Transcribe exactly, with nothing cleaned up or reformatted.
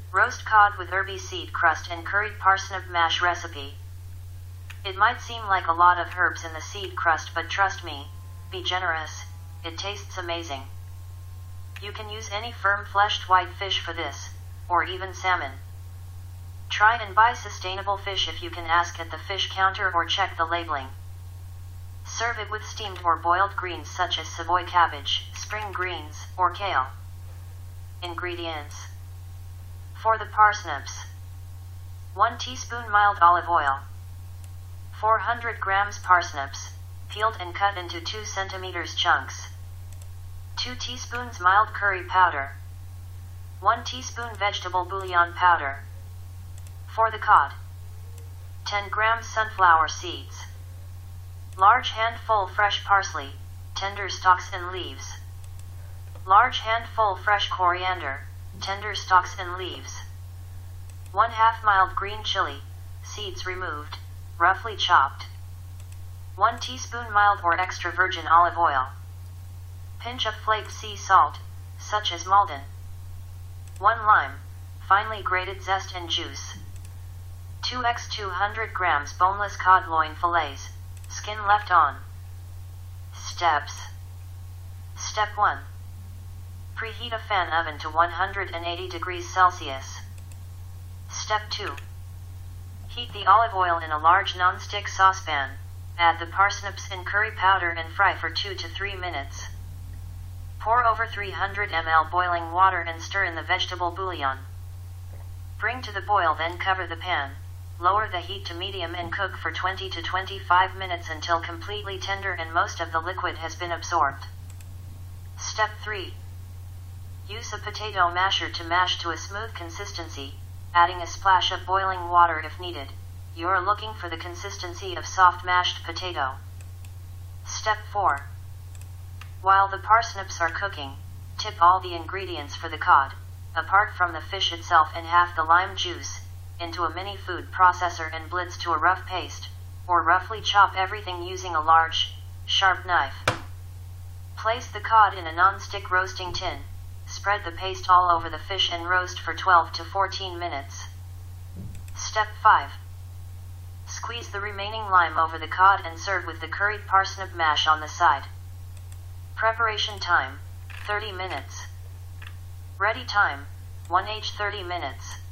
Roast cod with herby seed crust and curried parsnip mash recipe. It might seem like a lot of herbs in the seed crust, but trust me, be generous, it tastes amazing. You can use any firm-fleshed white fish for this, or even salmon. Try and buy sustainable fish if you can. Ask at the fish counter or check the labeling. Serve it with steamed or boiled greens such as Savoy cabbage, spring greens, or kale. Ingredients. For the parsnips: one teaspoon mild olive oil, four hundred grams parsnips, peeled and cut into two centimeters chunks, two teaspoons mild curry powder, one teaspoon vegetable bouillon powder. For the cod: ten grams sunflower seeds, large handful fresh parsley, tender stalks and leaves, large handful fresh coriander, tender stalks and leaves, one half mild green chili, seeds removed, roughly chopped, one teaspoon mild or extra virgin olive oil, pinch of flaked sea salt, such as Maldon, one lime, finely grated zest and juice, two by two hundred grams boneless cod loin fillets, skin left on. Steps. Step one. Preheat a fan oven to one hundred eighty degrees Celsius. Step two. Heat the olive oil in a large non-stick saucepan, add the parsnips and curry powder and fry for two to three minutes. Pour over three hundred milliliters boiling water and stir in the vegetable bouillon. Bring to the boil, then cover the pan. Lower the heat to medium and cook for twenty to twenty-five minutes until completely tender and most of the liquid has been absorbed. Step three. Use a potato masher to mash to a smooth consistency, adding a splash of boiling water if needed. You're looking for the consistency of soft mashed potato. Step four. While the parsnips are cooking, tip all the ingredients for the cod, apart from the fish itself and half the lime juice, into a mini food processor and blitz to a rough paste, or roughly chop everything using a large, sharp knife. Place the cod in a non-stick roasting tin, spread the paste all over the fish and roast for twelve to fourteen minutes. Step five. Squeeze the remaining lime over the cod and serve with the curried parsnip mash on the side. Preparation time, thirty minutes. Ready time, one hour thirty minutes.